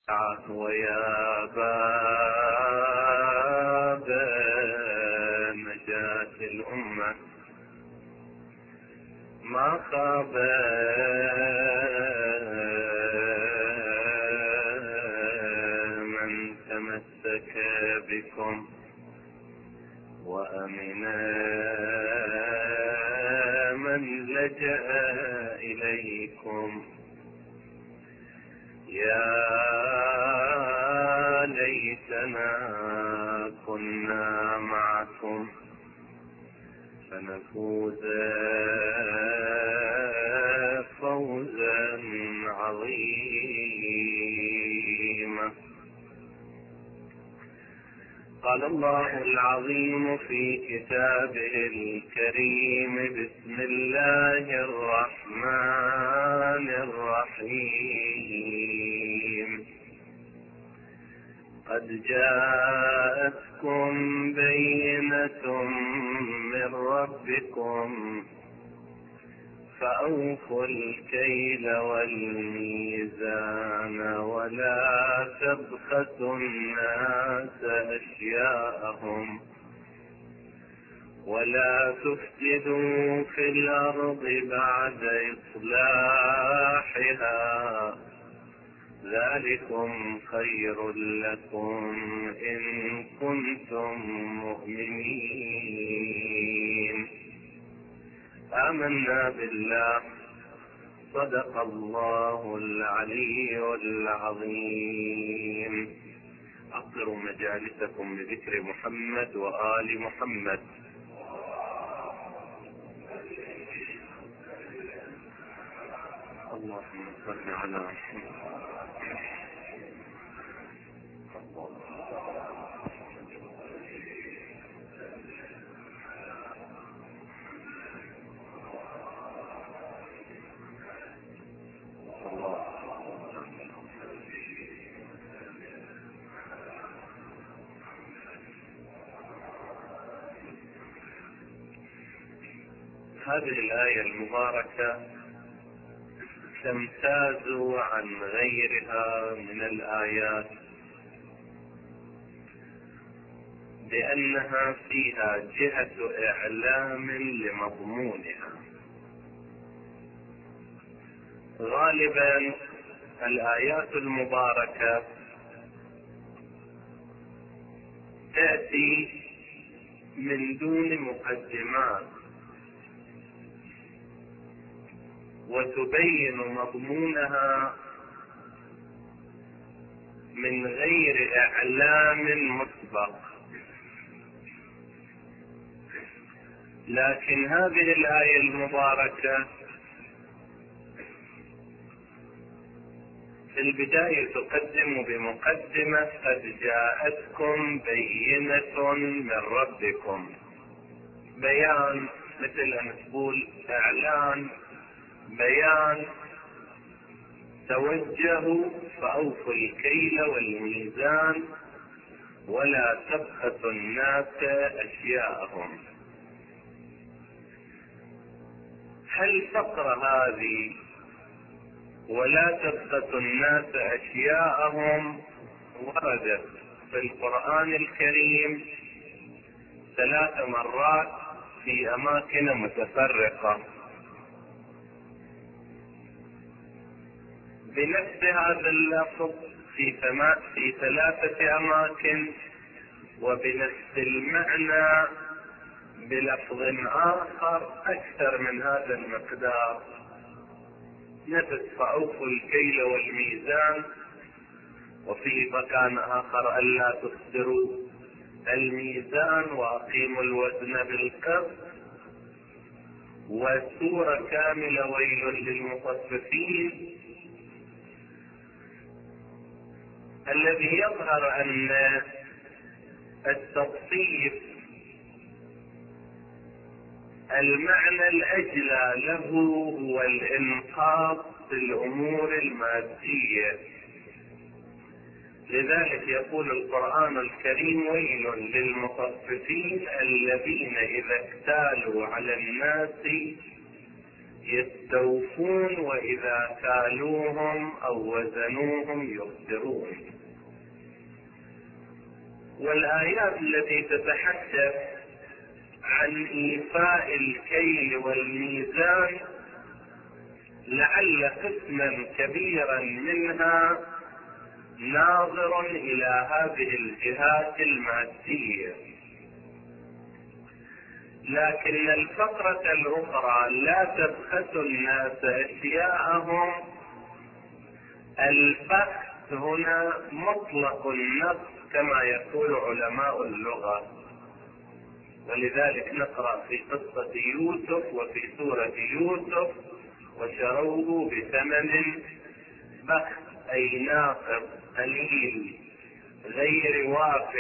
ويا باب نجاة الأمة ما خاب من تمسك بكم وأمنا من لجأ إليكم. يا ليتنا كنا معكم فنفوز فوزا عظيما. قال الله العظيم في كتابه الكريم: بسم الله الرحمن الرحيم. قد جاءتكم بينة من ربكم فأوفوا الكيل والميزان ولا تبخسوا الناس أشياءهم ولا تفسدوا في الأرض بعد إصلاحها، ذلكم خير لكم إن كنتم مؤمنين. آمنا بالله. صدق الله العلي العظيم. أحضروا مجالسكم بذكر محمد وآل محمد. اللهم صل على محمد. هذه الآية المباركة تمتاز عن غيرها من الآيات لأنها فيها جهة إعلام لمضمونها. غالبا الآيات المباركة تأتي من دون مقدمات وتبين مضمونها من غير إعلام مسبق، لكن هذه الآية المباركة في البداية تقدم بمقدمة: قد جاءتكم بينة من ربكم. بيان مثل أن تقول إعلان، بيان، توجهوا فأوفوا الكيل والميزان ولا تبخسوا الناس أشياءهم. هل فقرة هذه ولا تبخسوا الناس أشياءهم وردت في القرآن الكريم 3 مرات في أماكن متفرقة بنفس هذا اللفظ في 3 أماكن وبنفس المعنى بلفظ آخر أكثر من هذا المقدار. نفس فأوفوا الكيل والميزان، وفي مكان آخر ألا تخسروا الميزان وأقيموا الوزن بالقسط، وسورة كاملة ويل للمطففين. الذي يظهر أن التطفيف المعنى الأجلى له هو الإنقاذ في الأمور المادية. لذلك يقول القرآن الكريم: ويل للمطففين الذين إذا اكتالوا على الناس يستوفون وإذا كالوهم أو وزنوهم يخسرون. والآيات التي تتحدث عن إيفاء الكيل والميزان لعل قسما كبيرا منها ناظر إلى هذه الجهات المادية، لكن الفقرة الأخرى لا تبخس الناس أشياءهم. البخس هنا مطلق النقص كما يقول علماء اللغة، ولذلك نقرأ في قصة يوسف وفي سورة يوسف وشروه بثمن بخس أي ناقص قليل غير واف.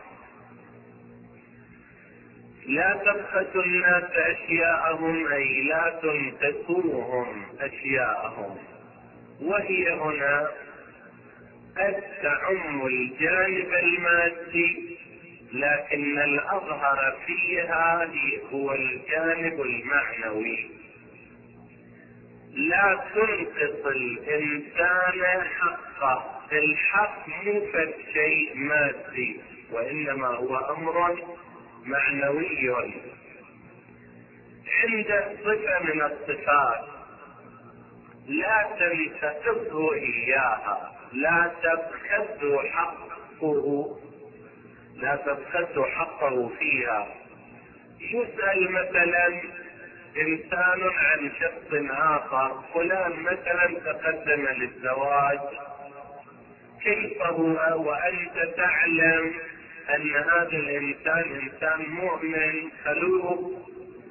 لا تبخسوا الناس أشياءهم أي لا تنقصوهم أشياءهم، وهي هنا قد تعم الجانب المادي، لكن الأظهر فيها هو الجانب المعنوي. لا تنقص الإنسان حقه. الحق مو شيء مادي، وإنما هو أمر معنوي. عند صفة من الصفات لا تنتقصه إياها، لا تبخسه حقه فيها. يسأل مثلا إنسان عن شخص آخر، فلان مثلا تقدم للزواج، كيف هو وأنت تعلم أن هذا الإنسان إنسان مؤمن خلوق،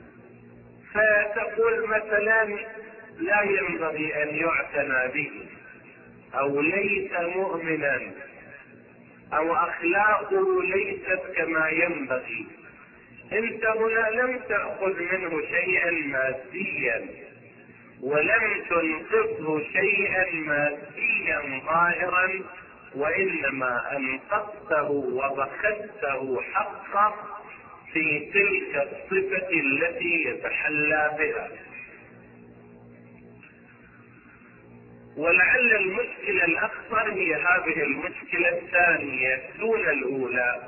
فتقول مثلا لا ينبغي أن يعتنى به، أو ليس مؤمنا، أو أخلاقه ليست كما ينبغي. انت هنا لم تأخذ منه شيئا ماديا، ولم تنقصه شيئا ماديا ظاهرا، وإنما أنقصته وبخسته حقه في تلك الصفة التي يتحلى بها. ولعل المشكلة الأخطر هي هذه المشكلة الثانية دون الأولى.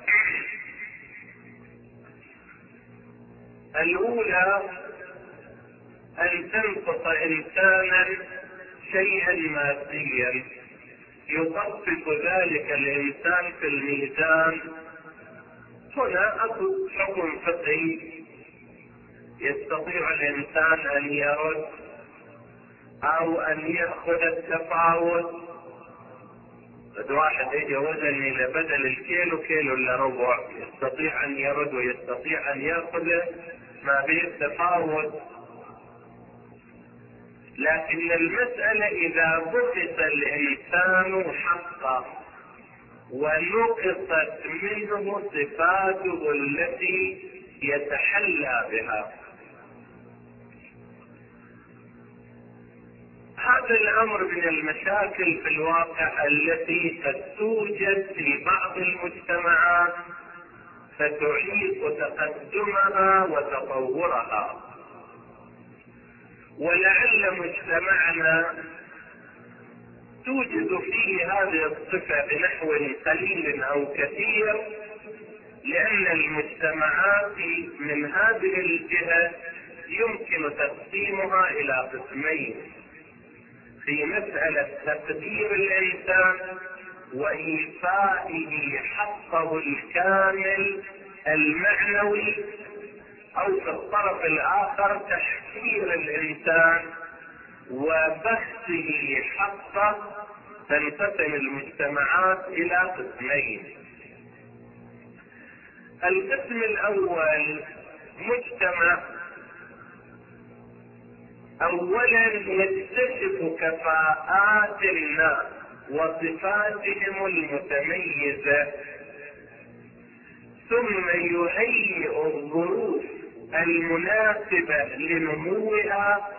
الأولى أن تنقص إنسانا شيئا ماديا يطبق ذلك الإنسان في الميزان. هنا أخذ حكم فقهي يستطيع الإنسان أن يرد أو أن يأخذ التفاوت. واحد يجي وزن إلى بدل الكيلو كيلو إلا ربع، يستطيع أن يرد ويستطيع أن يأخذ ما بين التفاوت. لكن المسألة إذا بخس الإنسان حقه ونقصت منه صفاته التي يتحلى بها، هذا الأمر من المشاكل في الواقع التي قد توجد في بعض المجتمعات فتعيق تقدمها وتطورها. ولعل مجتمعنا توجد فيه هذه الصفة بنحو قليل أو كثير، لأن المجتمعات من هذه الجهة يمكن تقسيمها إلى قسمين في مسألة تقدير الإنسان وإيفائه حقه الكامل المعنوي، أو في الطرف الآخر تحقير الإنسان وبخسه حقه. تنقسم المجتمعات إلى قسمين. القسم الأول مجتمع أولا يكتشف كفاءات الناس وصفاتهم المتميزة، ثم يهيئ الظروف المناسبة لنموها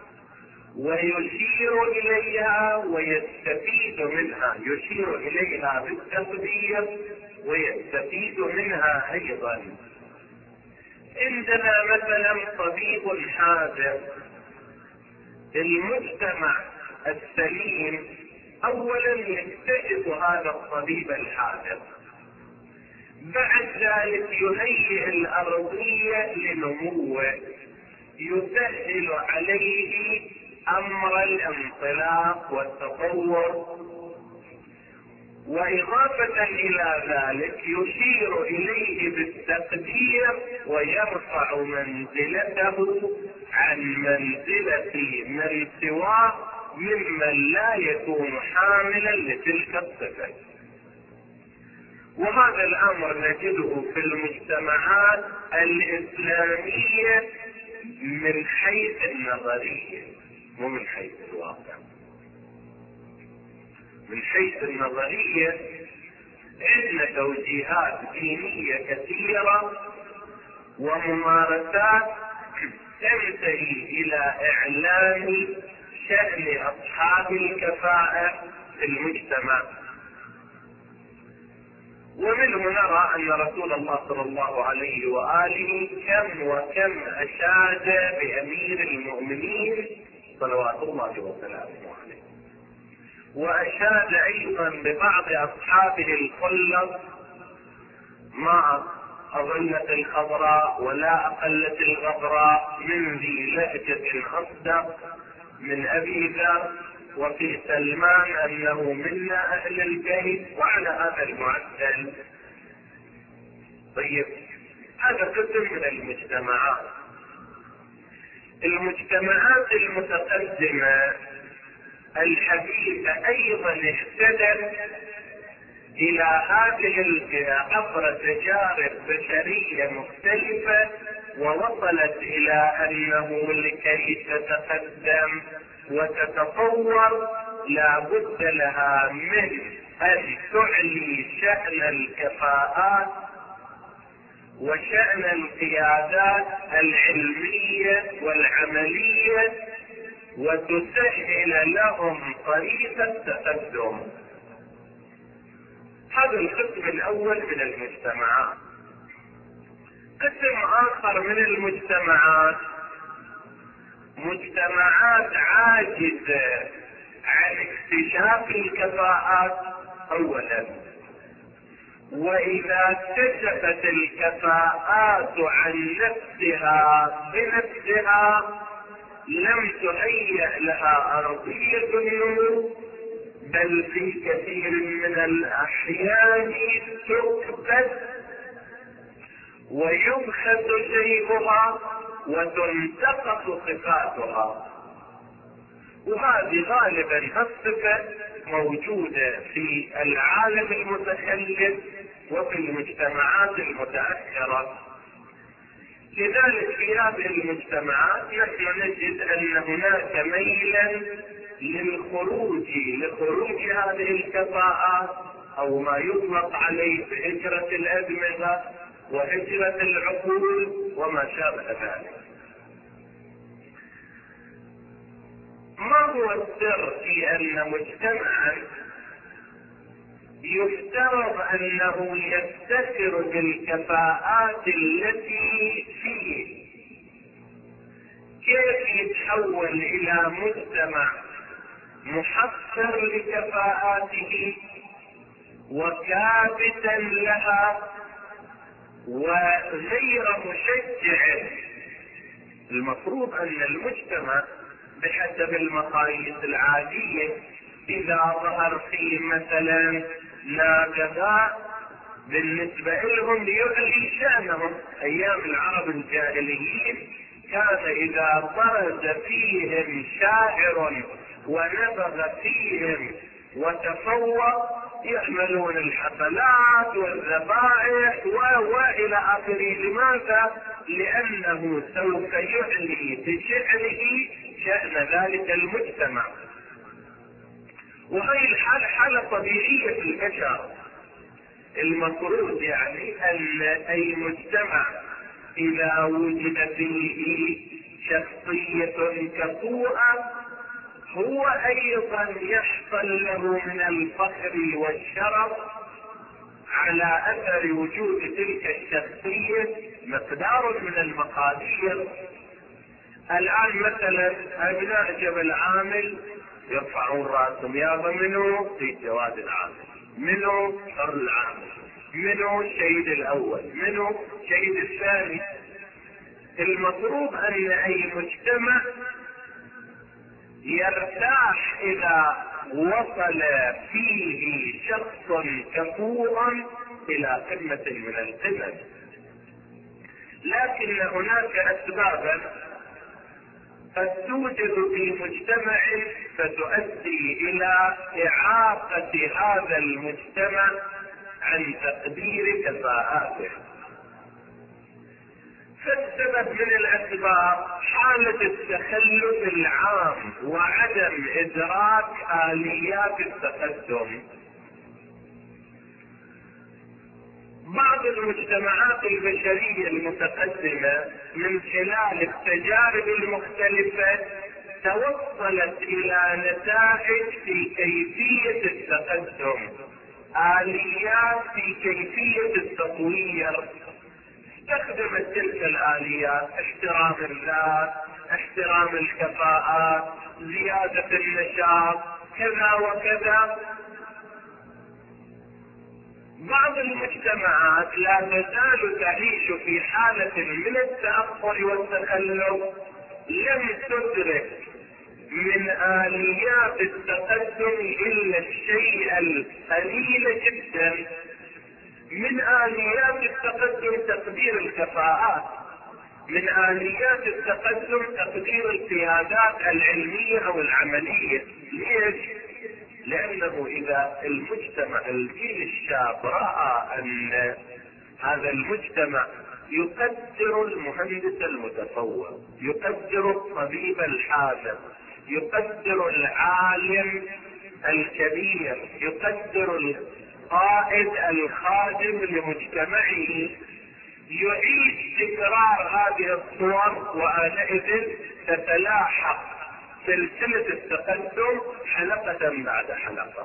ويشير إليها ويستفيد منها، يشير إليها بالتقدير ويستفيد منها أيضا. عندنا مثلا طبيب حاذق المجتمع السليم اولا يكتشف هذا الطبيب الحاذق، بعد ذلك يهيئ الارضية لنموه، يسهل عليه امر الانطلاق والتطور، واضافة الى ذلك يشير اليه بالتقدير ويرفع منزلته عن منزلة من سواه ممن لا يكون حاملا لتلك الصفة. وهذا الامر نجده في المجتمعات الاسلامية من حيث النظرية، مو من حيث الواقع. من حيث النظرية عندنا توجيهات دينية كثيرة وممارسات تنتهي الى اعلان شأن اصحاب الكفاءة في المجتمع. ومنه نرى ان رسول الله صلى الله عليه وآله كم وكم اشاد بامير المؤمنين صلوات الله وسلامه عليه، واشاد ايضا ببعض اصحابه الخلص، ما اظلت الخضراء ولا اقلت الغبراء من ذي لهجة اصدق من ابي ذر، وفي سلمان انه منا اهل البيت، وعلى هذا المعدل. طيب هذا قسم من المجتمعات. المجتمعات المتقدمة الحديثة ايضا اهتدت الى هذه الفئة عبر تجارب بشرية مختلفة، ووصلت الى انه لكي تتقدم وتتطور لا بد لها من ان تعلي شأن الكفاءات وشأن القيادات العلمية والعملية، وتسهل لهم طريق التقدم. هذا القسم الاول من المجتمعات. قسم اخر من المجتمعات مجتمعات عاجزة عن اكتشاف الكفاءات اولا، واذا اكتشفت الكفاءات عن نفسها بنفسها لم تهيأ لها ارضية النمو، بل في كثير من الاحيان تكبت ويبخس شيبها وتنتقص صفاتها. وهذه غالبا الصفة موجودة في العالم المتخلف وفي المجتمعات المتأخرة. لذلك في هذه المجتمعات نحن نجد ان هناك ميلا لخروج هذه الكفاءات، او ما يطلق عليه بهجرة الادمغة وهجرة العقول وما شابه ذلك. ما هو السر في ان مجتمعا يفترض انه يفتخر بالكفاءات التي فيه كيف يتحول الى مجتمع محصر لكفاءاته وكابتا لها وغير مشجع؟ المفروض ان المجتمع بحسب المقاييس العادية اذا ظهر فيه مثلا نابغة بالنسبة لهم يعلي شأنهم. ايام العرب الجاهليين كان اذا برز فيهم شاعر ونبغ فيهم وتفوق يعملون الحفلات والذبائح والى اخره. لماذا؟ لانه سوف يعلي بشعره شأن ذلك المجتمع. وهي الحالة طبيعية في البشر. المفروض يعني ان اي مجتمع اذا وجد فيه شخصية كفؤة هو ايضا يحصل له من الفخر والشرف على اثر وجود تلك الشخصية مقدار من المقادير الآن مثلا أبناء جبل عامل يرفعون رأسهم، يابا منو في جواد العامل، منو حر العامل، منو شهيد الأول، منو شهيد الثاني. المفروض أن أي مجتمع يرتاح إذا وصل فيه شخص كفورا إلى قمة من القمم، لكن هناك أسبابا قد توجد في مجتمع فتؤدي إلى إعاقة هذا المجتمع عن تقدير كفاءاته. فالسبب من الأسباب حالة التخلف العام وعدم إدراك آليات التقدم. بعض المجتمعات البشرية المتقدمة من خلال التجارب المختلفة توصلت إلى نتائج في كيفية التقدم، آليات في كيفية التطوير. استخدمت تلك الآليات: احترام الذات، احترام الكفاءات، زيادة النشاط، كذا وكذا. بعض المجتمعات لا تزال تعيش في حالة من التأخر والتخلف، لم تدرك من آليات التقدم إلا الشيء القليل جدا. من آليات التقدم تقدير الكفاءات، من آليات التقدم تقدير القيادات العلمية أو العملية. ليش؟ لأنه إذا المجتمع الجيل الشاب رأى أن هذا المجتمع يقدر المهندس المتفوق، يقدر الطبيب الحاذق، يقدر العالم الكبير، يقدر القائد الخادم لمجتمعه، يعيد تكرار هذه الصور، وآنئذ تتلاحق سلسلة التقدم حلقة بعد حلقة.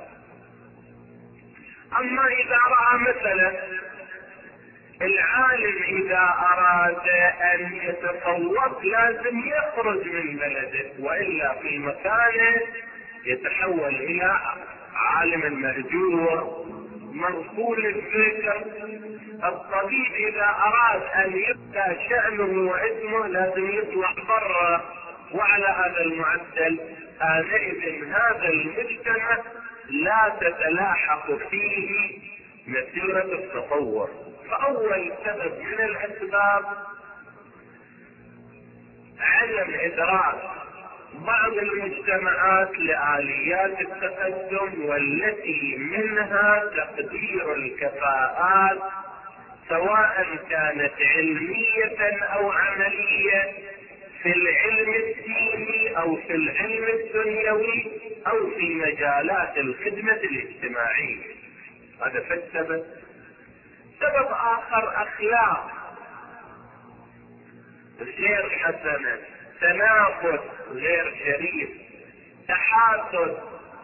أما إذا رأى مثلا العالم إذا أراد أن يتفوق لازم يخرج من بلده، وإلا في مكانه يتحول إلى عالم مهجور مغفول الذكر. الطبيب إذا أراد أن يبقى شأنه واسمه لازم يطلع برا، وعلى هذا المعدل آنئذ هذا المجتمع لا تتلاحق فيه مسيرة التطور. فأول سبب من الأسباب عدم إدراك بعض المجتمعات لآليات التقدم، والتي منها تقدير الكفاءات سواء كانت علمية أو عملية، في العلم الديني أو في العلم الدنيوي أو في مجالات الخدمة الاجتماعية. هذا فالسبب. سبب آخر أخلاق غير حسنة، تنافس غير شريف، تحاسد.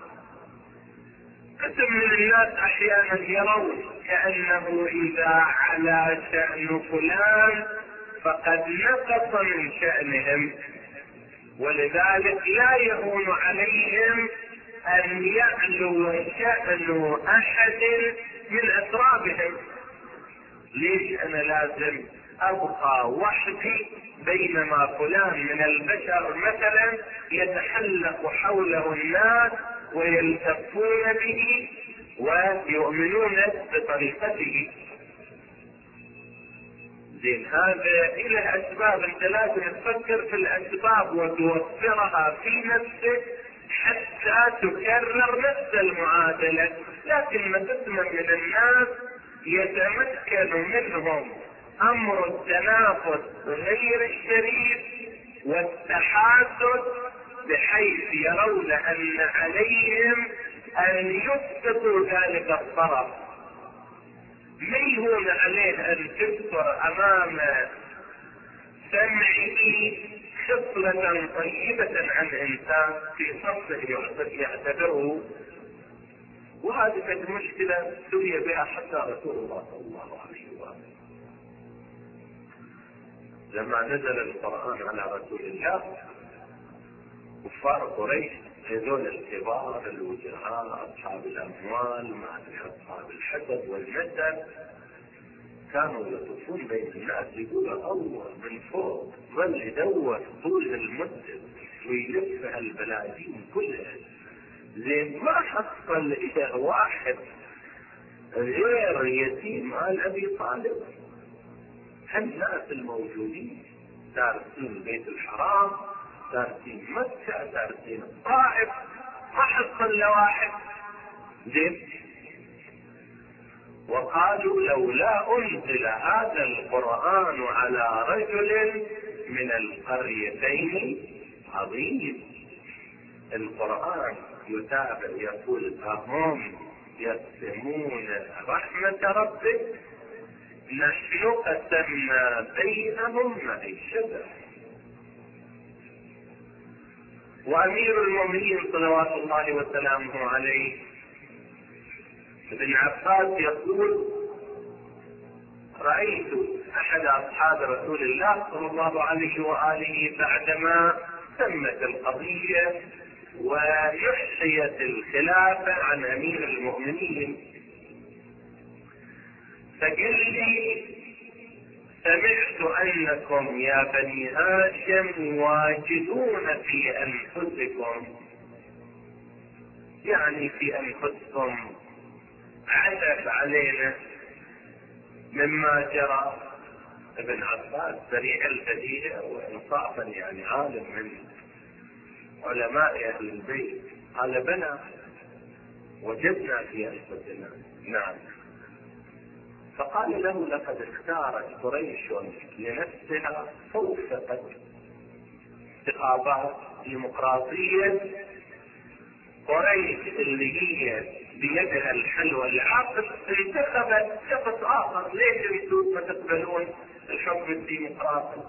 قسم من الناس أحيانا يرون كأنه إذا على شأن فلان فقد نقص من شأنهم، ولذلك لا يهون عليهم أن يعلو شأن أحد من أترابهم. ليش أنا لازم أبقى وحدي بينما فلان من البشر مثلا يتحلق حوله الناس ويلتفون به ويؤمنون بطريقته؟ زين، هذا إلى أسباب. أنت لازم تفكر في الأسباب وتوفرها في نفسك حتى تكرر نفس المعادلة. لكن قسم من الناس يتمكن منهم أمر التنافس غير الشريف والتحاسد، بحيث يرون أن عليهم أن يسقطوا ذلك الطرف. ما يهون عليه أن تذكر أمام سمعه خصلة طيبة عن إنسان في صفه يعتبره. وهذه المشكلة سئل بها حتى رسول الله صلى الله عليه وسلم. لما نزل القرآن على رسول الله كفار قريش هذول الكبار الوجهاء أصحاب الأموال مع أصحاب الحسب والنسب كانوا يطوفون بين الناس يقولوا الله من فوق ظل يدور طول المدة ويلف هالبلادين كلها زين ما حصل إلى واحد غير يتيم آل أبي طالب. هالناس الموجودين دارسين بيت الحرام دارسين مكة دارسين الطائف ما حصل لواحد زين. وقالوا لولا أنزل هذا القرآن على رجل من القريتين عظيم. القرآن يتابع يقول أهم يقسمون رحمة ربك نحن قسمنا بينهم معيشتهم. وأمير المؤمنين صلوات الله وسلامه عليه ابن عباس يقول رأيت أحد أصحاب رسول الله صلى الله عليه وآله بعدما تمت القضية ونحيت الخلافة عن أمير المؤمنين فقال لي سمعت أنكم يا بني هاشم واجدون في أنفسكم يعني في أنفسكم عتب علينا مما جرى. ابن عباس سريع البديهة وإنصافا يعني عالم من علماء أهل البيت قال بلى وجدنا في أنفسنا نعم. فقال له لقد اختارت قريش لنفسها فوفقت انتخابات ديمقراطية. قريش اللي هي بيدها الحل والعقد انتخبت شخص آخر. ليش انتم ما تقبلون الحكم الديمقراطي؟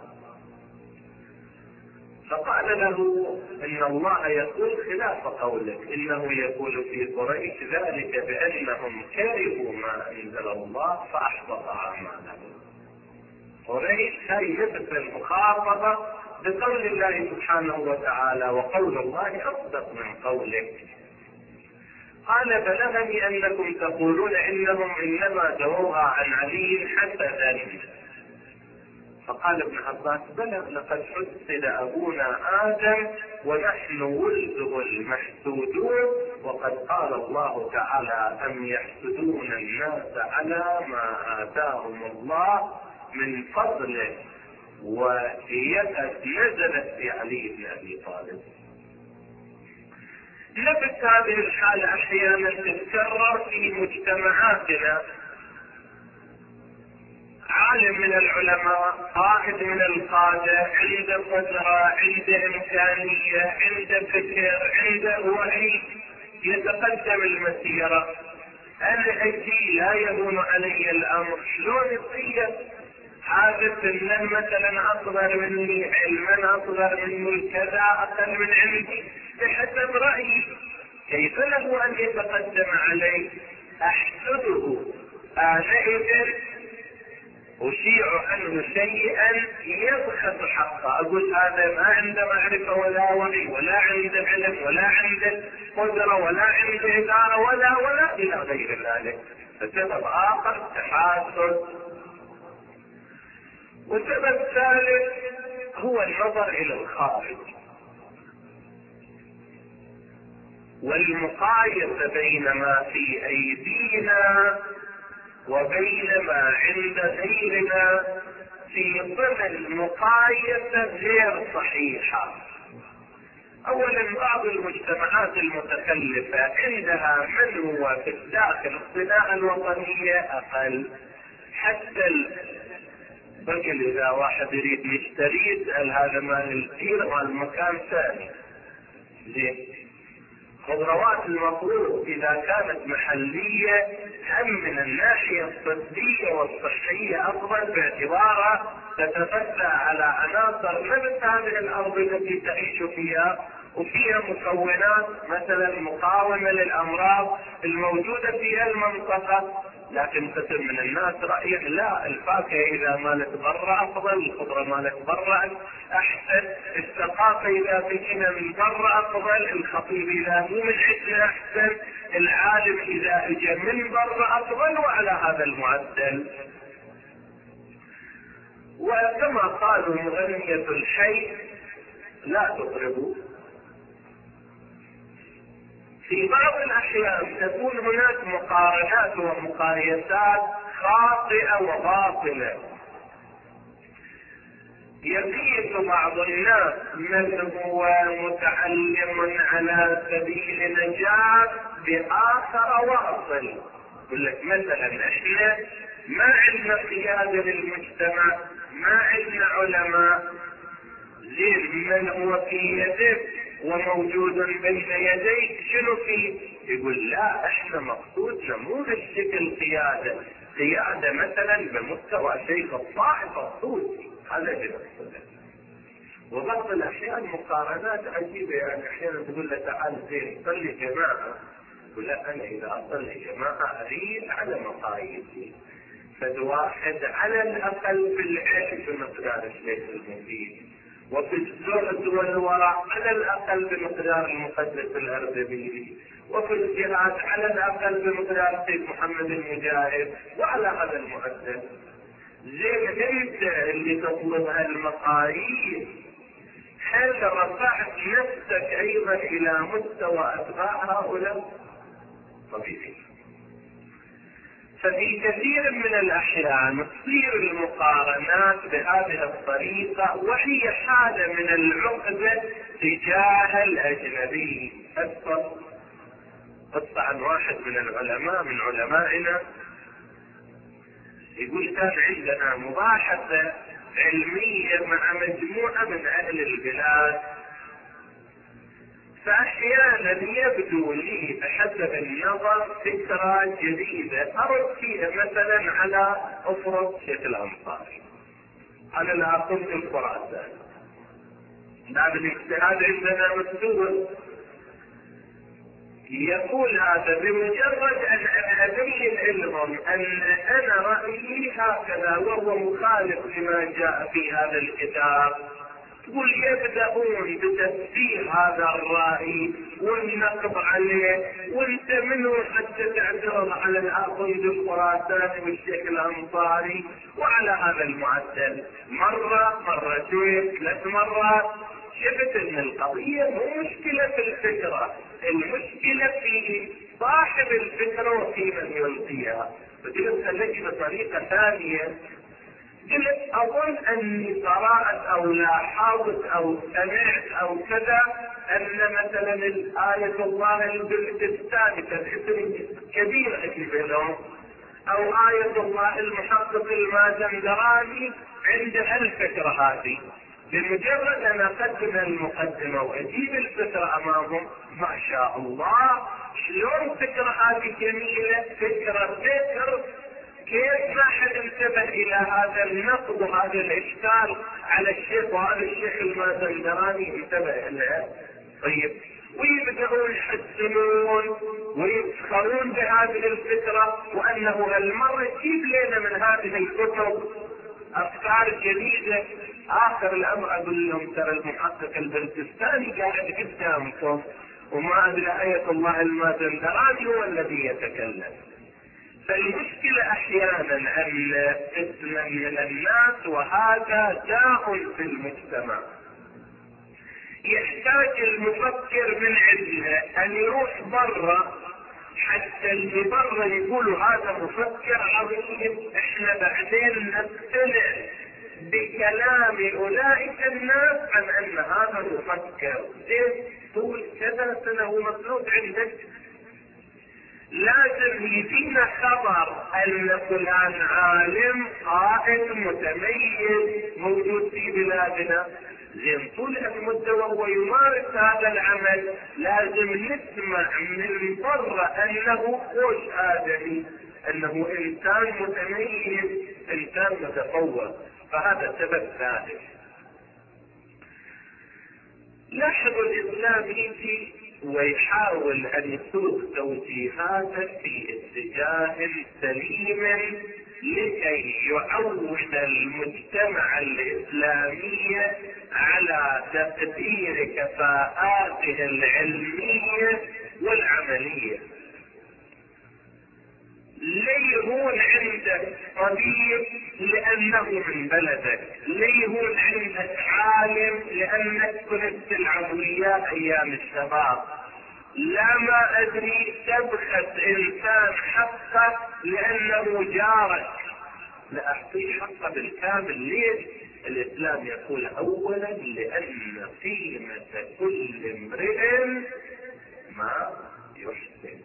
فقال له ان الله يقول خلاف قولك انه يقول في قريش ذلك بانهم كرهوا ما انزل الله فاحبط اعمالهم. قريش هي مثل مخاطبه بقول الله سبحانه وتعالى وقول الله اصدق من قولك. قال بلغني انكم تقولون انهم انما دووها عن علي حسدا. فقال ابن عباس بلى لقد حسد ابونا ادم ونحن ولده المحسودون وقد قال الله تعالى ام يحسدون الناس على ما اتاهم الله من فضله ويد نزلت في علي بن ابي طالب. نفس هذه الحالة احيانا تتكرر في مجتمعاتنا. عالم من العلماء قائد من القادة عنده قدرة عنده امكانية عنده فكر عنده وعي يتقدم المسيرة. انا اجي لا يهون علي الامر شلون يصير هذا سنا مثلا اصغر مني علما اصغر مني كذا اقل من عندي بحسب رايي كيف له ان يتقدم علي؟ احسده انئذ أشيع عنه شيئا يبخس حقه. أقول هذا ما عنده معرفة ولا وعي ولا عنده علم ولا عنده قدرة ولا عنده إدارة ولا إلى غير ذلك. فسبب آخر تحاسد. وسبب ثالث هو النظر إلى الخارج والمقايسة بين ما في أيدينا وبين ما عند غيرنا في ضمن مقايسة غير صحيحة. اولا بعض المجتمعات المتخلفة عندها من هو في الداخل الصناعة الوطنية اقل. حتى البقل اذا واحد يريد يشتري يسأل هذا مال الكيلو مال مكان ثاني. زين خضروات المفروض اذا كانت محلية هم من الناحية الطبية والصحية افضل باعتبارها تتغذى على عناصر نفس هذه الارض التي تعيش فيها وفيها مكونات مثلا مقاومة للامراض الموجودة في المنطقة. لكن قسم من الناس رأيه لا، الفاكهة إذا مالت برا أفضل، الخضرة مالت برا أحسن، الثقافة إذا تجينا من برا أفضل، الخطيب إذا مو من عندنا أحسن، العالم إذا اجى من برا أفضل، وعلى هذا المعدل. وكما قالوا مغنية الحي لا تطربوا. في بعض الأحيان تكون هناك مقارنات ومقايسات خاطئة وباطلة. يقيس بعض الناس من هو متعلم على سبيل نجاة بآخر واصل. يقول لك مثلا احنا ما عندنا قيادة للمجتمع، ما عندنا علماء، زين من هو في يدك وموجود بين يديك شنو فيه؟ يقول لا، احنا مقصودنا مو بالشكل قيادة مثلا بمستوى شيخ الطائفة الطوسي، هذا اللي مقصوده. وبعض الاحيان مقارنات عجيبة، يعني احيانا تقول له تعال زين صلي جماعة، يقول لا انا اذا اصلي جماعة اريد على مقاييسي، فد واحد على الاقل في العلم بمقدار الشيخ المفيد، وفي الزهد والورع على الاقل بمقدار المقدس الاردبيلي، وفي الجهاد على الاقل بمقدار سيد محمد المجاهد، وعلى هذا المعدل. زين انت اللي تطلب هالمقاييس هل رفعت نفسك ايضا الى مستوى اتباع هؤلاء؟ طبيعي. ففي كثير من الأحيان تصير المقارنات بهذه الطريقة، وهي حالة من العقدة تجاه الأجنبي. أذكر قصة عن واحد من العلماء من علمائنا، يقول كان عندنا مباحثة علمية مع مجموعة من أهل البلاد، فأحيانا يبدو لي بحسب النظر فكرة جديدة أرد فيها مثلا على أفرض شيخ الأنصاري، على الأقل الخراساني. باب الاجتهاد عندنا مفتوح. يقول هذا بمجرد أن أنا أبين لهم أن أنا رأيي هكذا وهو مخالف لما جاء في هذا الكتاب، تقول يبدأون بتفسير هذا الرأي والنقض عليه، وانت منو حتى تعترض على الآخوند الخراساني والشيخ الأنصاري؟ وعلى هذا المعدل مرة مرتين 3 مرات شفت ان القضية مو مشكلة في الفكرة، المشكلة في صاحب الفكرة وفي من يلقيها. فقلت خليك بطريقة ثانية، قلت اظن اني قرأت او لاحظت او سمعت او كذا ان مثلا آية الله البلتستاني كان اسم كبير عندي لهم، او آية الله المحقق المازندراني عنده الفكرة هذه. بمجرد ان اقدم المقدمة واجيب الفكرة امامهم، ما شاء الله شلون الفكرة هذه جميلة، فكرة كيف ما حد انتبه الى هذا النقد وهذا الاشكال على الشيخ، وهذا الشيخ المازندراني انتبه له. طيب ويبدأون يحسنون ويفخرون بهذه الفكرة، وانه هالمرة تجيب لنا من هذه الكتب افكار جديدة. اخر الامر اقول لهم ترى المحقق البلتستاني قاعد قدامكم، وما ادري آية الله المازندراني هو الذي يتكلم. فالمشكلة احيانا ان قسما من الناس، وهذا داء في المجتمع، يحتاج المفكر من عندنا ان يروح برا حتى اللي برا يقولوا هذا مفكر عظيم، احنا بعدين نقتنع بكلام اولئك الناس عن ان هذا مفكر. زين طول كذا سنة هو مطلوب عندك، لازم يجينا خبر ان فلان عالم قائد متميز موجود في بلادنا. زين طول المدة وهو يمارس هذا العمل لازم نسمع من برا انه خوش ادمي، انه انسان متميز، انسان متفوق. فهذا سبب ثالث. لاحظوا الاسلام يجي ويحاول ان يسوق توجيهاته في اتجاه سليم لكي يعود المجتمع الاسلامي على تقدير كفاءاته العلميه والعمليه. ليهون عندك طبيب لانه من بلدك، ليهون عندك عالم لانك كنت تلعب وياه ايام الشباب، لا ما ادري تبخس انسان حقه لانه جارك، لا اعطيه حقه بالكامل. ليش؟ الاسلام يقول اولا لان قيمة كل امرئ ما يحسن.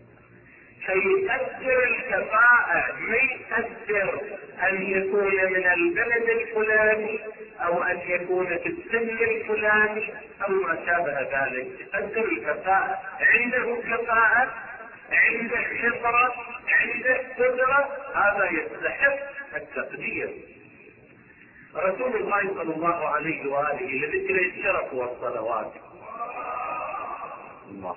فيقدر الكفاءة، ما يقدر ان يكون من البلد الفلاني او ان يكون في السن الفلاني او ما شابه ذلك. يقدر الكفاءة، عنده كفاءة، عنده خبرة، عنده قدرة، هذا يستحق التقدير. رسول الله صلى الله عليه وآله لذكر الشرف والصلوات. الله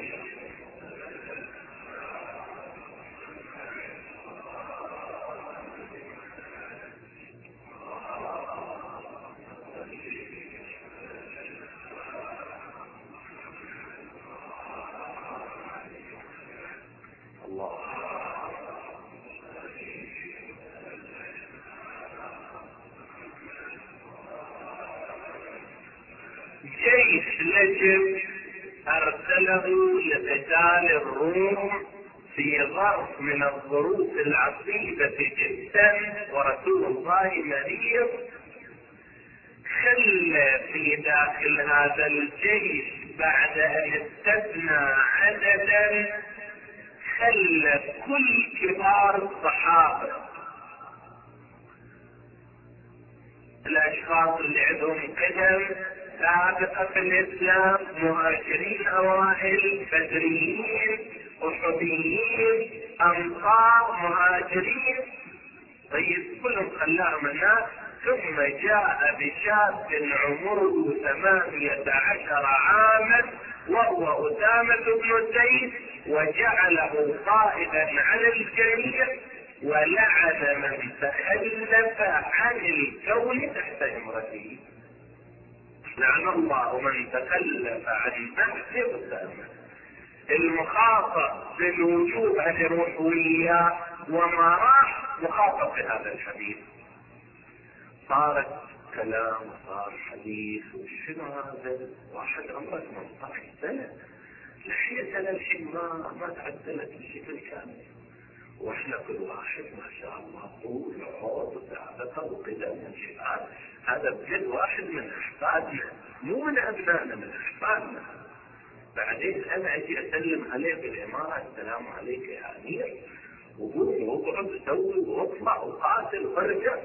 الله. جيش نجم ارسله لقتال الروم في ظرف من الظروف العصيبة جدا، ورسول الله مريض. خلى في داخل هذا الجيش بعد ان استثنى عددا، خلى كل كبار الصحابة، الاشخاص اللي عندهم قدم سابقة في الاسلام، مهاجرين اوائل، بدريين، احديين، انصار، مهاجرين، طيب كلهم خلاهم الناس. ثم جاء بشاب عمره 18 عاما وهو أسامة بن زيد، وجعله قائدا على الجميع، ولعن من تخلف عن الكون تحت امرته. لعن الله من تخلف عن بحث أسامة. المخاطب بالوجوب ان يروح وياه وما راح مخاطب بهذا الحديث. صارت كلام وصار حديث، وشنو هذا؟ واحد عمره 18 سنة لحيته للحين ما تعدلت بشكل كامل، واحنا كل واحد ما شاء الله طول وعود وسابقه وقدم وجهاد. هذا بجد واحد من احفادنا، مو من ابنائنا، من احفادنا. بعدين انا اجي اسلم عليه بالامارة، السلام عليك يا امير، وقوم واقعد وسوي واطلع وقاتل وارجع.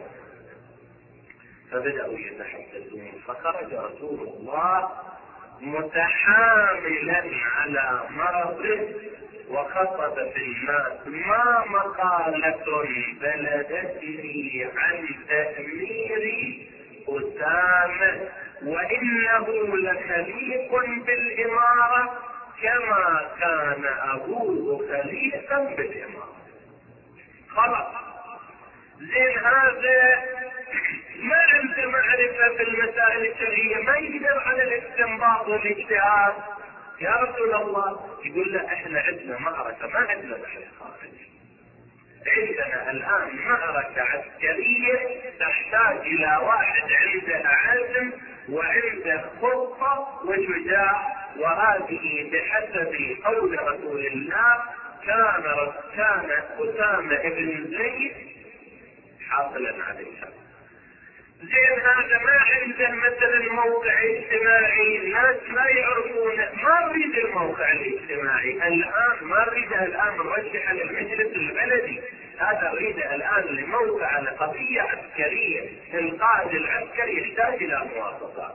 فبدأوا يتحدثون، فخرج رسول الله متحاملا على مرضه وخطب في الناس: ما مقالة بلدتني عن تأمير أسامة، وإنه لخليق بالإمارة كما كان أبوه خليقا بالإمارة. خلاص، زين هذا ما عنده معرفة بالمسائل الشرعية، ما يقدر على الاستنباط والاجتهاد. يا رسول الله، يقول له احنا عندنا معركة، ما عندنا بحر خارجي، عندنا الان معركة عسكرية تحتاج الى واحد عنده عزم وعنده خطة وشجاع، وهذه بحسب قول رسول الله كان أسامة بن زيد حاصلا عليها. زين هذا ما عنده مثلا موقع اجتماعي، الناس ما يعرفون، ما نريد الموقع الاجتماعي الان، ما نريده الان نرجح للمجلس البلدي، هذا نريده الان لموقع لقضية عسكرية. القائد العسكري يحتاج الى مواصفات،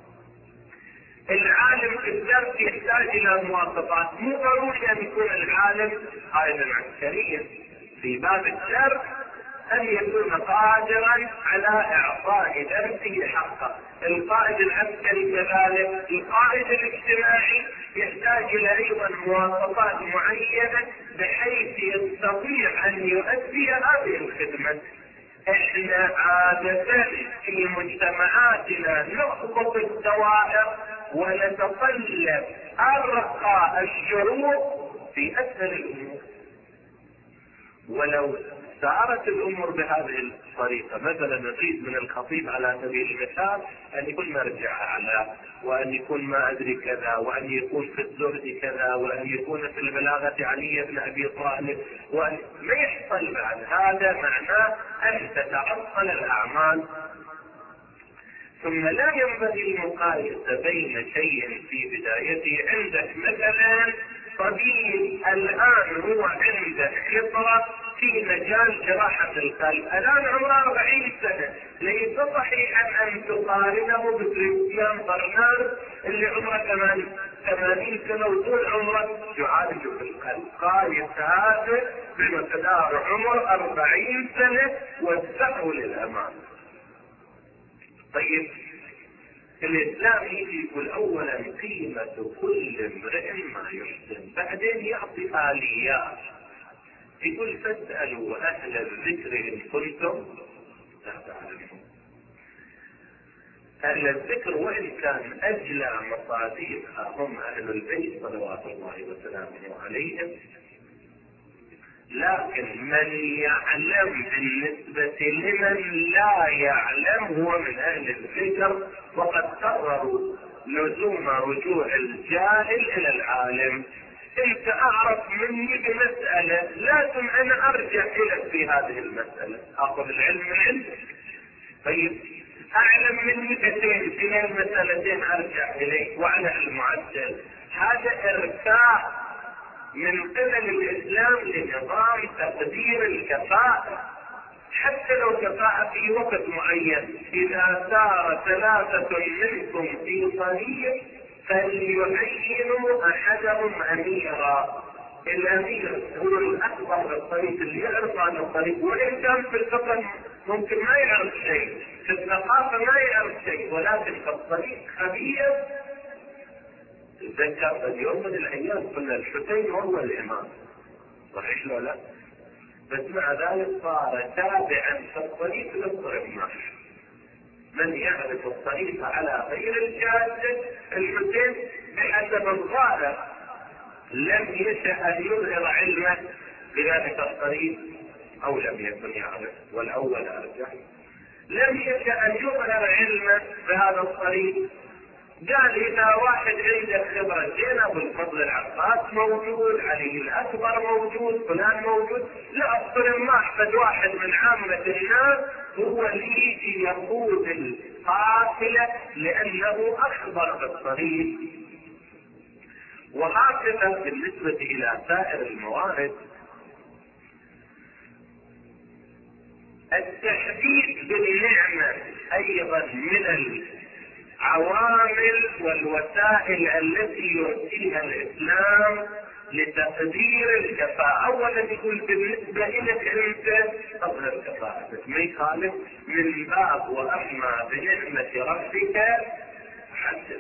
العالم في الدرس يحتاج الى مواصفات. مو ضروري ان يكون العالم قائدا عسكريا، في باب الدرس ان يكون قادرا على اعطاء درسه حقه. القائد العسكري كذلك، القائد الاجتماعي يحتاج الى ايضا مواصفات معينة بحيث يستطيع ان يؤدي هذه الخدمة. احنا عادة في مجتمعاتنا نخبط الدوائر ونتطلب ارقى الشروط في اسهل الامور. ولو سارت الامور بهذه الطريقة، مثلا نريد من الخطيب على سبيل المثال ان يكون مرجع اعلى، وان يكون ما ادري كذا، وان يكون في الزهد كذا، وان يكون في البلاغة علي بن ابي طالب، وان ما يحصل بعد هذا معناه ان تتعطل الاعمال. ثم لا ينبغي المقايسة بين شيء في بدايته. عندك مثلا طبيب الان هو عنده خبرة في مجال جراحة القلب، الان عمره 40 سنة، ليس صحيحا ان تقارنه بكريستيان برنارد اللي عمره 80 سنة وطول عمره يعالج في القلب. قايس هذا بمقدار عمر 40 سنة وادفعه للامام. طيب الاسلام يجي يقول اولا قيمة كل امرئ ما يحسن، بعدين يعطي اليات، يقول فاسألوا اهل الذكر ان كنتم لا تعلمون. اهل الذكر وان كان اجلى مصادرها هم اهل البيت صلوات الله وسلامه عليهم، لكن من يعلم بالنسبة لمن لا يعلم هو من اهل الذكر، وقد قرروا لزوم رجوع الجاهل الى العالم. انت اعرف مني بمسألة، لازم انا ارجع اليك في هذه المسألة، اخذ العلم من عندك. طيب اعلم مني كثير في المسألتين ارجع اليك وعلى المعدل. هذا ارتاح من قبل الاسلام لنظام تقدير الكفاءة، حتى لو كفاءة في وقت معين. اذا سار 3 منكم في طريق فليعينوا احدهم اميرا. الامير هو الاكبر بالطريق، اللي يعرف عن الطريق، وان كان في الفقه ممكن ما يعرف شيء، في الثقافة ما يعرف شيء، ولكن في الطريق خبير. تذكر اليوم من الايام قلنا الحسين وهو الامام، صحيح لو لا؟ بس مع ذلك صار تابعا في الطريق للطرماح. من يعرف الطريق على غير الجادة؟ الحسين بحسب الظاهر لم يشأ ان يظهر علمه بذلك الطريق، او لم يكن يعرف، والاول ارجح، لم يشأ ان يظهر علمه بهذا الطريق. قال اذا واحد عنده خبرة زين، ابو الفضل العباس موجود، علي الاكبر موجود، فلان موجود، لا الطرماح فد واحد من عامة الناس هو اللي يجي يقود القافلة لانه اخبر بالطريق. وهكذا بالنسبة الى سائر الموارد. التحديد بالنعمة ايضا من العوامل والوسائل التي يؤتيها الاسلام لتقدير الكفاءة. اولا يقول بالنسبة لك انت اظهر كفاءتك، ما يخالف، من باب واما بنعمة ربك حدث.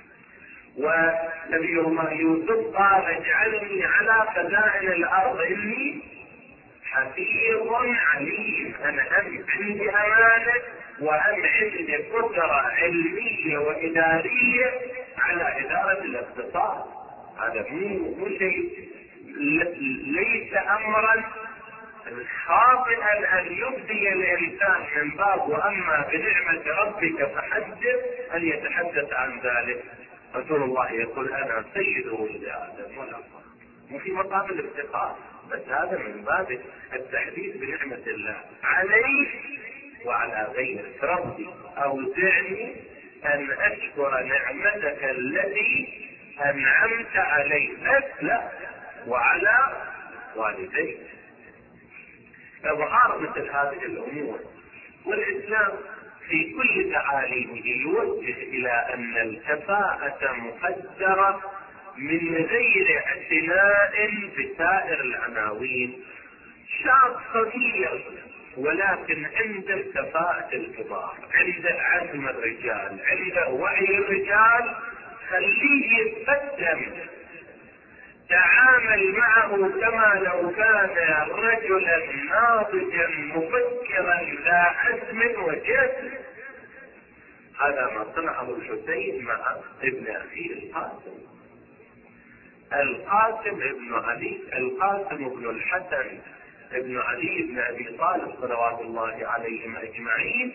ونبي الله يوسف قال اجعلني على خزائن الارض اني حفيظ عليم. انا هم عندي امانة وهم عندي قدرة علمية وادارية على ادارة الاقتصاد. هذا مو شيء، ليس امرا خاطئا ان يبدي الانسان من باب واما بنعمة ربك فحدث ان يتحدث عن ذلك. رسول الله يقول انا سيد ولد ادم ولا فخر، مو في مقام الافتقار، بس هذا من باب التحديث بنعمة الله علي وعلى غيرك. ربي اوزعني ان اشكر نعمتك التي انعمت علي، بس لا وعلى والديك. اظهار مثل هذه الامور. والاسلام في كل تعاليمه يوجه الى ان الكفاءة مقدرة من غير اعتناء بسائر العناوين. شاب صغير ولكن عنده كفاءة الكبار، عنده عزم الرجال، عنده وعي الرجال، خليه يتقدم، تعامل معه كما لو كان رجلا ناضجا مفكرا ذا عزم وجد. هذا ما صنعه الحسين مع ابن اخيه القاسم. القاسم ابن علي، القاسم ابن الحسن ابن علي بن ابي طالب صلوات الله عليهم اجمعين،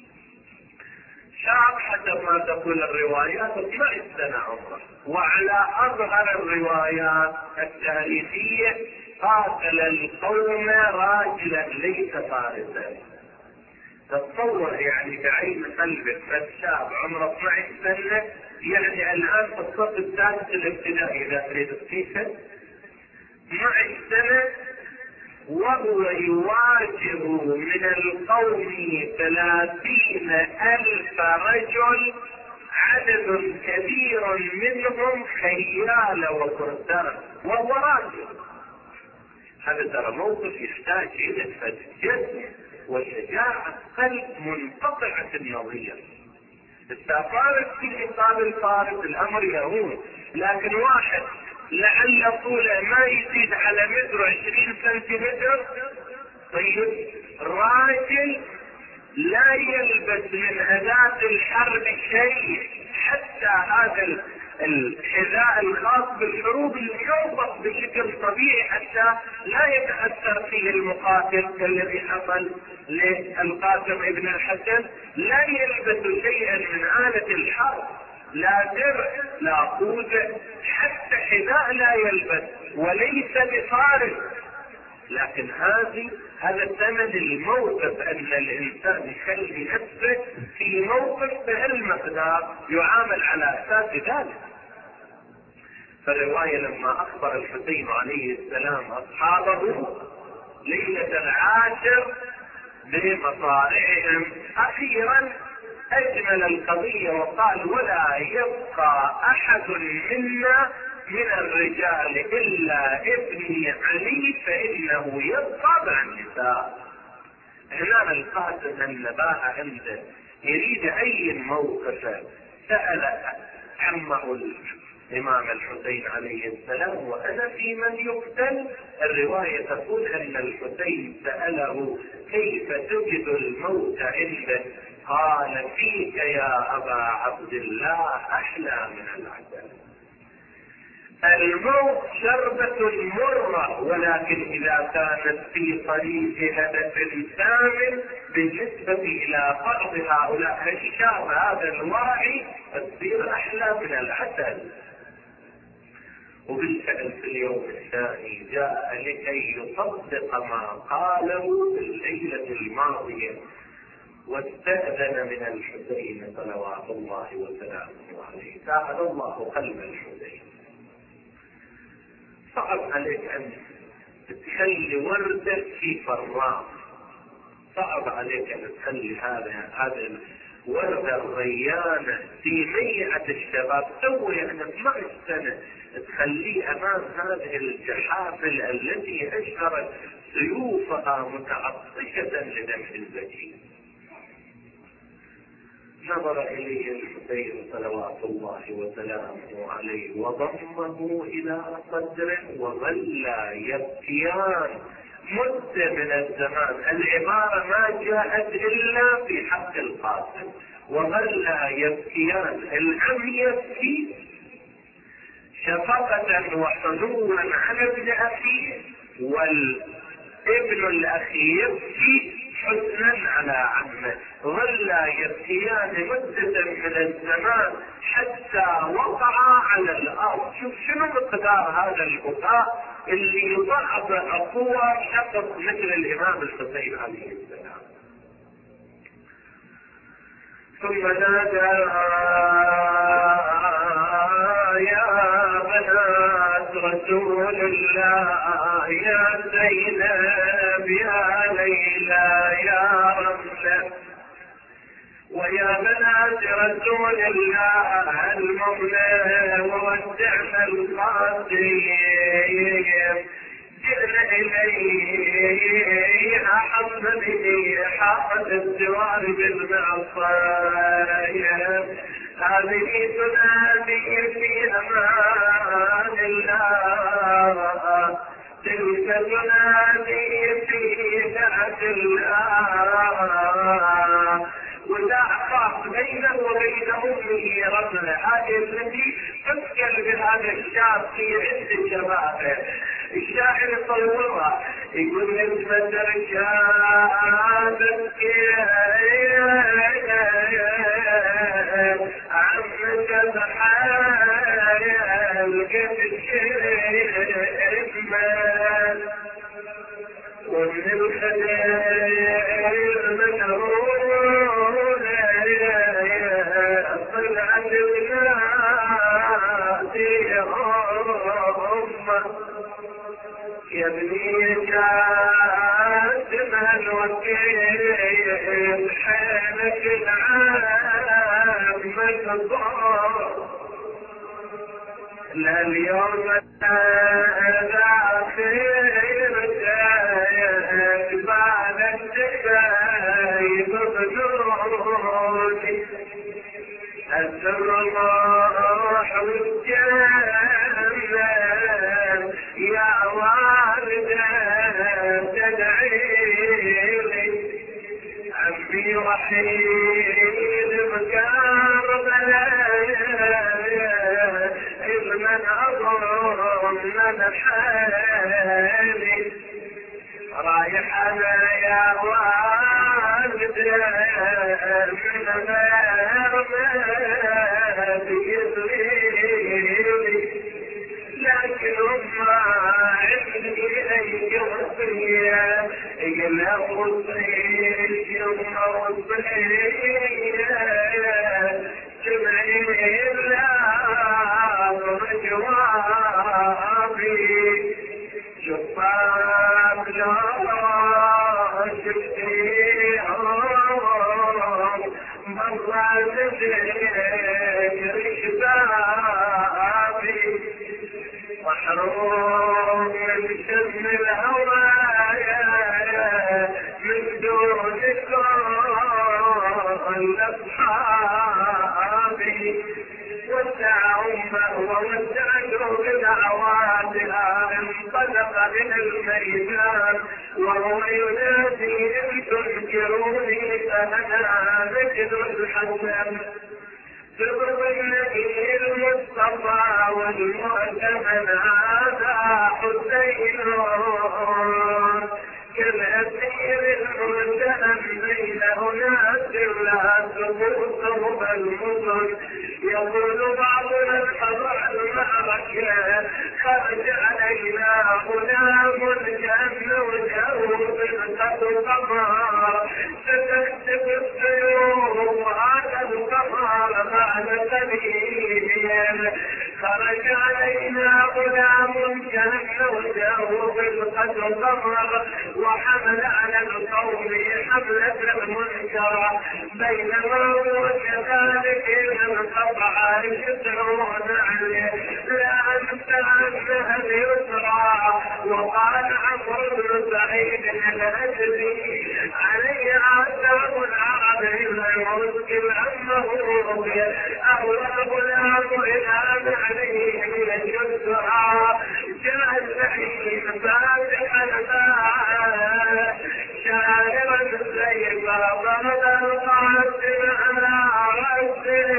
شاب حسب ما تقول الروايات 12 سنة عمره، وعلى اظهر الروايات التاريخية قاتل القوم راجلا ليس فارسا. تتصور يعني بعين قلبك شاب عمره 12 سنة، يعني الان في الصف السادس الابتدائي اذا تريد تقيسه، 12 سنة، وهو يواجه من القوم 30,000 رجل، عدد كبير منهم خيال وفرسان، وهو راجل. هذا ترى موقف يحتاج الى جد وشجاعة قلب منقطعة النظير. الفارس في حساب الفارس الامر يهون، لكن واحد لعل طوله ما يزيد على 120 سنتيمتر، طيب راجل لا يلبس من اداة الحرب شيء، حتى هذا الحذاء الخاص بالحروب اللي يوضح بشكل طبيعي حتى لا يتأثر فيه المقاتل كالذي حصل للقاسم ابن الحسن، لا يلبس شيئا من آلة الحرب، لا درع لا خوذة، حتى حذاء لا يلبس، وليس بفارس. لكن هذا ثمن الموقف، ان الانسان يخلي نفسه في موقف بهالمقدار يعامل على اساس ذلك. فالرواية لما اخبر الحسين عليه السلام اصحابه ليلة العاشر بمصارعهم، اخيرا اجمل القضية وقال: ولا يبقى احد منا من الرجال الا ابني علي فانه يبقى مع النساء. هنا القاسم النباهة عنده، يريد اي موقف سأل عمه الامام الحسين عليه السلام: وانا في من يقتل؟ الرواية تقول ان الحسين سأله: كيف تجد الموت عنده؟ قال: فيك يا ابا عبد الله احلى من العسل. الموت شربة مرة، ولكن إذا كانت في طريق هدف سام بالنسبة إلى بعض هؤلاء الشاب هذا الواعي تصير أحلى من العسل. وبالفعل في اليوم الثاني جاء لكي يصدق ما قاله في الليلة الماضية، واستأذن من الحسين صلوات الله وسلامه عليه. ساعد الله قلب الحسين. صعب عليك ان تخلي وردة في فراغ، صعب عليك ان تخلي هذا الوردة الريانة في ميعة الشباب تو يعني 12 سنة تخليه امام هذه الجحافل التي اشهرت سيوفها متعطشة لدمع البكي. نظر اليه الحسين صلوات الله وسلامه عليه وضمه الى صدره وظلا يبكيان مدة من الزمان. العبارة ما جاءت الا في حق القاسم، وظلا يبكيان، العم يبكي شفقة وحنوا على ابن اخيه، والابن الاخي يبكي حزنا على عمه. ظلا يبكيان مدة من الزمان حتى وقعا على الارض. شوف شنو مقدار هذا البكاء اللي يضعف قوة شخص مثل الامام الحسين عليه السلام. ثم نادى: يا بنات رسول الله، يا زينب، يا ليلى، يا رملة، ويا بنات رسول الله المولى، وودعنا القاسم، جئنا إليه حم به حافة الزوار بالمعصايا، هذه تنادي في امان الله، تلك تنادي في ذات الله، ولا اخاف بينه وبين امه رمله. هذه التي تذكر بهذا الشاب في عز شبابه. الشاعر يصورها يقول يتمدر شابك عمك بحال قد شمال، ومن الخير مشهورة طلعت بلادهم. يا ابني جاسمها الوكيل حيلك العام الضار، لليوم هذا خير جايك بعد الشفايف بنوري، الروح والجنة يا والدة تدعيلي، عمي وحيد بكربلاء من أظن من حالي، رايح أنا يا والدة من غير ما بيضليلي، لكن ما عندي أي قضية إلا وصيت يوم وصيت جمعين لا جوابي، شفاف لا شفتيهم مرة تذكر شبابي، محروم من شم الهوايا من دونكم أصحابي، ودع أمه وودعته بدعواتها، انطلق من الميدان وهو ينادي إن تنكروني فأنا مثل الحسن، سر النبي المصطفى والمؤتمن هذا حسين، كالأسير المتهم بين أناس لا تبوسهم المدن، يقول بعضنا الحضر المعركة خرج علينا غلام كأنه جهود قد قمر، ستختف السيوف هذا القمر بعد قليل، خرج علينا غلام كأنه جهود قد قمر، وحمل على القوم حملة المنكرة، بينما هو كذلك انقطع يسرون عليه لا أنت عنها اليسرى، وقال عمرو بن سعيد الأجدي علي عذاب عظيم المسكن أمه أول غلام إلى عليه يشدها، جاء الزعيم فاتح الباب شاعرا سيفا ضرب القاسم على رأسه،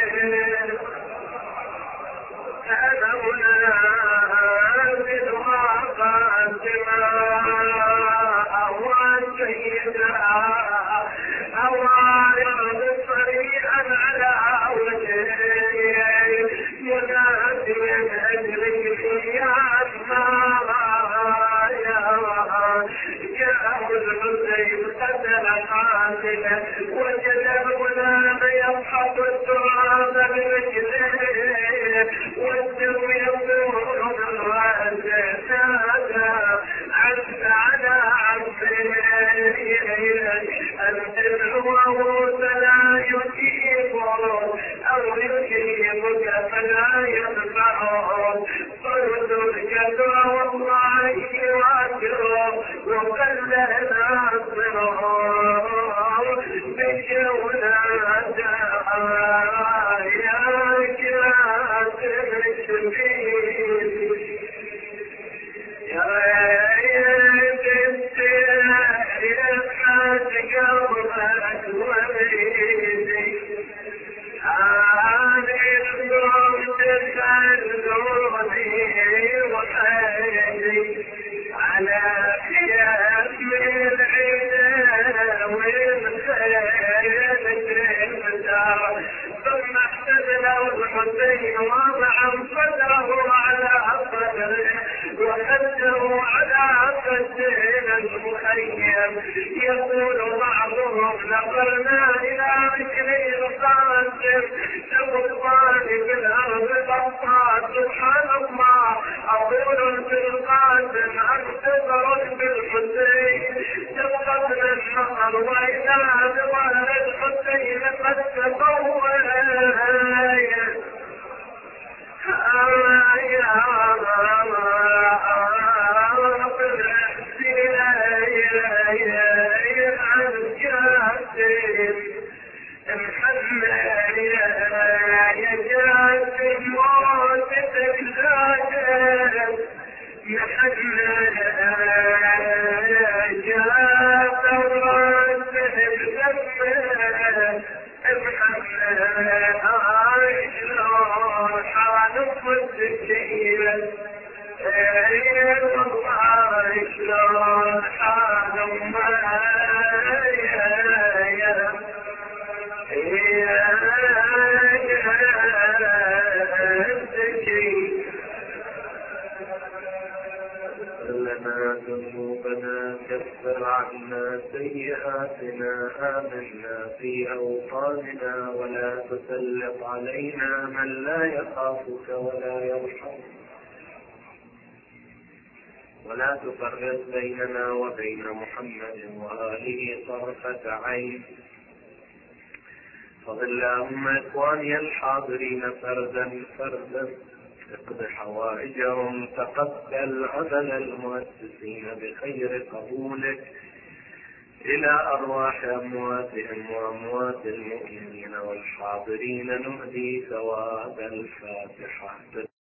أنا منازل وقاسما أهوى سيدها أوارد صريحا على وجهه منازلا أجري يا جاءه الحسين قتل قاتلا، وجد الغلام يضحك التراب برجليه والدم يفور من راسه، نادى عنك على عبده البر فلا يجيبه أو يجيبك فلا ينفعه، صوت الكذب والله يواجهه وقل ناس قلبك وليدي هذه الصوت تخلوني وحيدي على خيام العدا والخيل تمتار ثم احتدلوا الحسين وضعا صدره على صدره وخده على خدين المخيم يقول بعضهم نظرنا الى رجل القاسم سلطان في الارض بطات سبحان الله اقول في القاسم اختبر بالحسين سقطنا النهر واذا بظهر الحسين قد تطور ذنوبنا كفر عنا سيئاتنا آمنا في أوطاننا ولا تسلط علينا من لا يخافك ولا يرحمك ولا تفرق بيننا وبين محمد وآله طرفة عين. فضل اللهم إخواني الحاضرين فردا فردا اقض حوائجهم تقبل عمل المؤسسين بخير قبولك إلى أرواح أمواتهم وأموات المؤمنين والحاضرين نهدي ثواب الفاتحة.